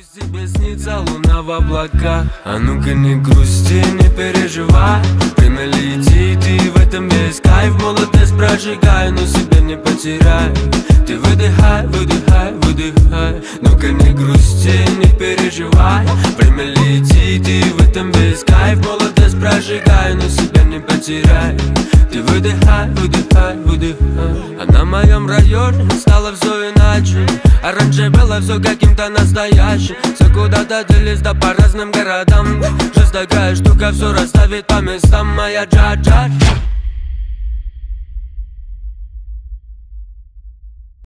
Пусть тебе снится луна в облаках. А ну-ка не грусти, не переживай. Время летит, и в этом весь кайф. Молодость прожигай, но себя не потеряй. Ты выдыхай, выдыхай, выдыхай. Ну-ка не грусти, не переживай. Время летит, и в этом весь кайф. Молодость прожигай, но себя не потеряй. Ты выдыхай, выдыхай, выдыхай. А на моем районе стало все иначе. А раньше было все каким-то настоящим. Все куда-то делись, да по разным городам. Жизнь такая штука, все расставит по местам. Моя джа-джа.